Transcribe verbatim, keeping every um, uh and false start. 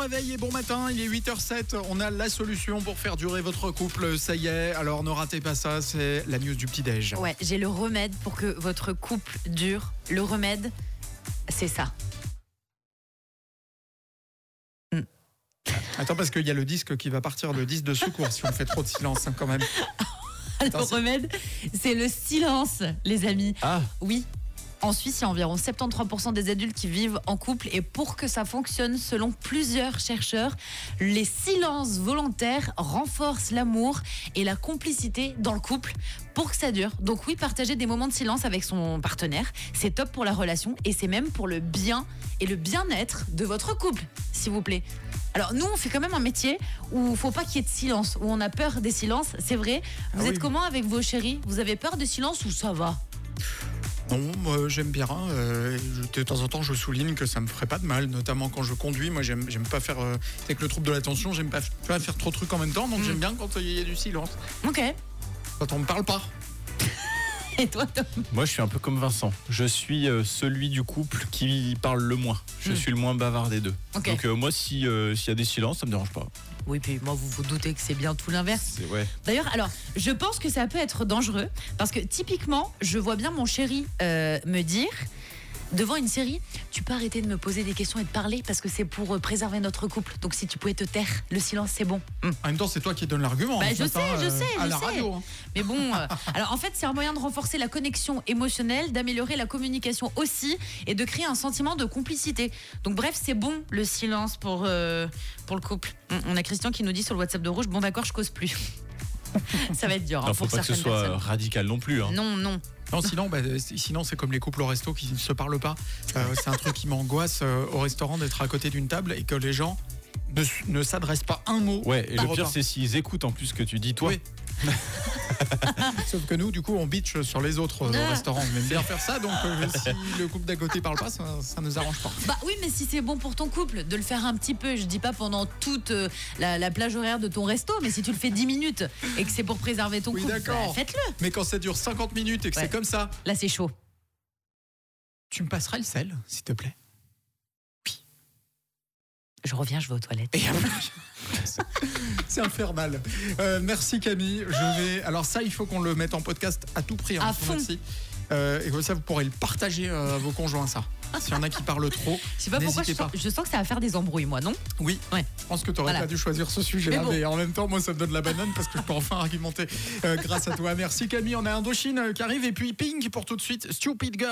réveil et bon matin, il est huit heures zéro sept. On a la solution pour faire durer votre couple, ça y est. Alors ne ratez pas ça, c'est la news du petit-déj. Ouais, j'ai le remède pour que votre couple dure. Le remède, c'est ça. Attends, parce qu'il y a le disque qui va partir, le disque de secours, si on fait trop de silence, hein, quand même. Le Attends, c'est- remède, c'est le silence, les amis. Ah, Oui. En Suisse, il y a environ soixante-treize pour cent des adultes qui vivent en couple et pour que ça fonctionne, selon plusieurs chercheurs, les silences volontaires renforcent l'amour et la complicité dans le couple pour que ça dure. Donc oui, partager des moments de silence avec son partenaire, c'est top pour la relation et c'est même pour le bien et le bien-être de votre couple, s'il vous plaît. Alors nous, on fait quand même un métier où il faut pas qu'il y ait de silence, où on a peur des silences, c'est vrai. Vous Ah êtes oui. comment avec vos chéris ? Vous avez peur des silences ou ça va ? Non, moi j'aime bien. euh, je- de temps en temps, je souligne que ça me ferait pas de mal, notamment quand je conduis. Moi, j'aime, j'aime pas faire. euh, avec le trouble de l'attention, j'aime pas, pas faire trop de trucs en même temps, donc Mm. j'aime bien quand il y a du silence. Ok. Quand on me parle pas. Et toi, Tom ? moi je suis un peu comme Vincent. Je suis euh, celui du couple qui parle le moins. Je Hmm. suis le moins bavard des deux. Ok. Donc euh, moi, si, euh, s'il y a des silences, ça me dérange pas. Oui, puis moi, vous vous doutez que c'est bien tout l'inverse. C'est, ouais. D'ailleurs, alors, je pense que ça peut être dangereux parce que typiquement, je vois bien mon chéri euh, me dire devant une série, tu peux arrêter de me poser des questions et de parler parce que c'est pour euh, préserver notre couple. Donc si tu pouvais te taire, le silence c'est bon. Hum. En même temps, c'est toi qui donne l'argument. Bah, hein, je ce sais, matin, je euh, sais, À je la sais. radio. hein. Mais bon, euh, alors en fait, c'est un moyen de renforcer la connexion émotionnelle, d'améliorer la communication aussi et de créer un sentiment de complicité. Donc bref, c'est bon le silence pour, euh, pour le couple. Hum, On a Christian qui nous dit sur le WhatsApp de Rouge, bon d'accord, je cause plus. Ça va être dur hein, Non, faut pour pas que ce certaines soit personnes. radical non plus. Hein. Non, non. Non, sinon, bah, euh, sinon c'est comme les couples au resto qui ne se parlent pas. Euh, c'est un truc qui m'angoisse euh, au restaurant d'être à côté d'une table et que les gens ne, s- ne s'adressent pas un mot. Ouais, et par le pire, repas. c'est s'ils écoutent en plus ce que tu dis, toi. Oui. Sauf que nous, du coup, on bitch sur les autres euh, au Ah. restaurant. On aime bien faire ça, donc euh, si le couple d'à côté parle pas, ça, ça nous arrange pas. Bah oui, mais si c'est bon pour ton couple, de le faire un petit peu. Je dis pas pendant toute euh, la, la plage horaire de ton resto, mais si tu le fais dix minutes et que c'est pour préserver ton Oui, couple, d'accord. bah, faites-le. Mais quand ça dure cinquante minutes et que Ouais. c'est comme ça, Là, c'est chaud. tu me passeras le sel, s'il te plaît. Je reviens, je vais aux toilettes. Et après, c'est infernal. Euh, merci Camille. Je vais. Alors ça, il faut qu'on le mette en podcast à tout prix. hein, À ce fond. mois-ci. Euh, et comme ça, vous pourrez le partager euh, à vos conjoints. Ça. S'il y en a qui parlent trop, Je sais pas pourquoi je n'hésitez sens, pas. je sens que ça va faire des embrouilles, moi, non ? Oui. Ouais. Je pense que tu aurais Voilà. pas dû choisir ce sujet-là, Mais mais, bon. en même temps, moi, ça me donne la banane parce que je peux enfin argumenter euh, grâce à toi. Merci Camille. On a Indochine euh, qui arrive et puis Pink pour tout de suite. Stupid Girl.